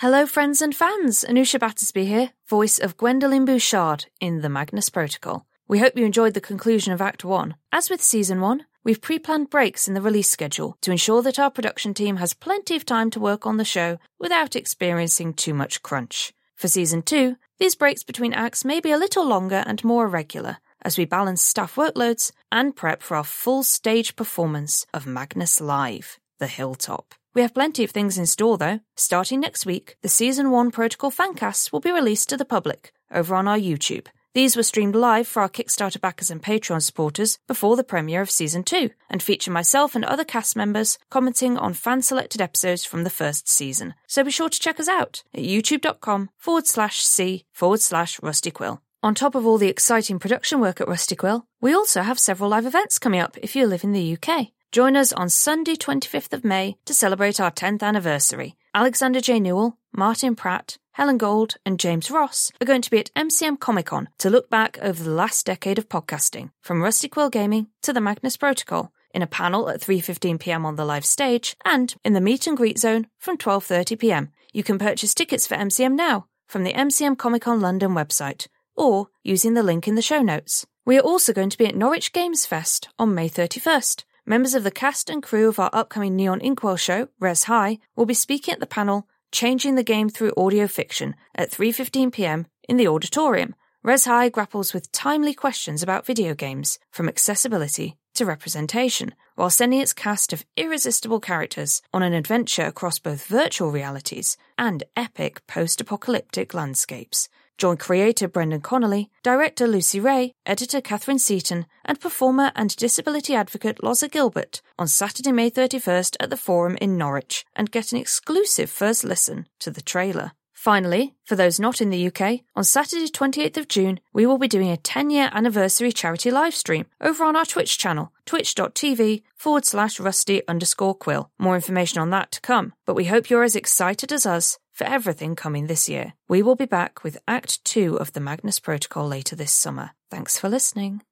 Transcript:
Hello friends and fans, Anusha Battersby here, voice of Gwendoline Bouchard in The Magnus Protocol. We hope you enjoyed the conclusion of Act 1. As with Season 1, we've pre-planned breaks in the release schedule to ensure that our production team has plenty of time to work on the show without experiencing too much crunch. For Season 2, these breaks between acts may be a little longer and more irregular, as we balance staff workloads and prep for our full stage performance of Magnus Live, The Hilltop. We have plenty of things in store though. Starting next week, the Season 1 Protocol fancasts will be released to the public over on our YouTube. These were streamed live for our Kickstarter backers and Patreon supporters before the premiere of Season 2, and feature myself and other cast members commenting on fan-selected episodes from the first season. So be sure to check us out at youtube.com/c/RustyQuill. On top of all the exciting production work at Rusty Quill, we also have several live events coming up if you live in the UK. Join us on Sunday 25th of May to celebrate our 10th anniversary. Alexander J. Newell, Martin Pratt, Helen Gold and James Ross are going to be at MCM Comic Con to look back over the last decade of podcasting, from Rusty Quill Gaming to the Magnus Protocol, in a panel at 3:15pm on the live stage, and in the meet and greet zone from 12:30pm. You can purchase tickets for MCM now from the MCM Comic Con London website, or using the link in the show notes. We are also going to be at Norwich Games Fest on May 31st. Members of the cast and crew of our upcoming Neon Inkwell show, Res High, will be speaking at the panel Changing the Game Through Audio Fiction at 3:15pm in the auditorium. Res High grapples with timely questions about video games, from accessibility to representation, while sending its cast of irresistible characters on an adventure across both virtual realities and epic post-apocalyptic landscapes. Join creator Brendan Connolly, director Lucy Ray, editor Catherine Seaton, and performer and disability advocate Loza Gilbert on Saturday, May 31st at the Forum in Norwich, and get an exclusive first listen to the trailer. Finally, for those not in the UK, on Saturday 28th of June, we will be doing a 10-year anniversary charity livestream over on our Twitch channel, twitch.tv/Rusty_Quill. More information on that to come, but we hope you're as excited as us for everything coming this year. We will be back with Act 2 of the Magnus Protocol later this summer. Thanks for listening.